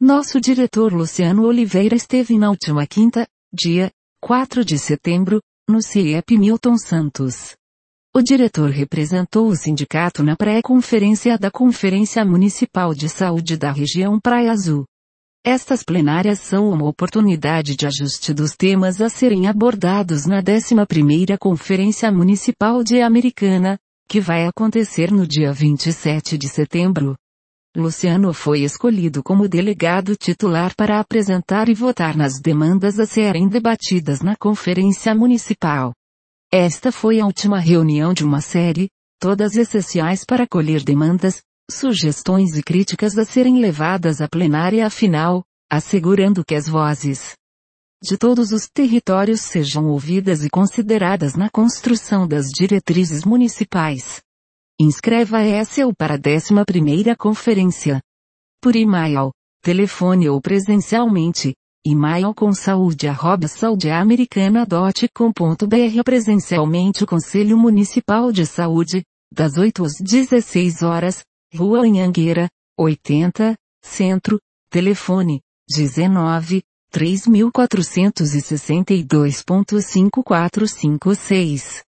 Nosso diretor Luciano Oliveira esteve na última quinta, dia 4 de setembro, no CIEP Milton Santos. O diretor representou o sindicato na pré-conferência da Conferência Municipal de Saúde da região Praia Azul. Estas plenárias são uma oportunidade de ajuste dos temas a serem abordados na 11ª Conferência Municipal de Americana, que vai acontecer no dia 27 de setembro. Luciano foi escolhido como delegado titular para apresentar e votar nas demandas a serem debatidas na Conferência Municipal. Esta foi a última reunião de uma série, todas essenciais para acolher demandas, sugestões e críticas a serem levadas à plenária final, assegurando que as vozes de todos os territórios sejam ouvidas e consideradas na construção das diretrizes municipais. Inscreva SEU para a 11ª conferência. Por e-mail, telefone ou presencialmente. E-mail com saúde@saudeamericana.com.br. Presencialmente o Conselho Municipal de Saúde, das 8 às 16 horas, Rua Anhanguera, 80, Centro, telefone, 19, 3462.5456.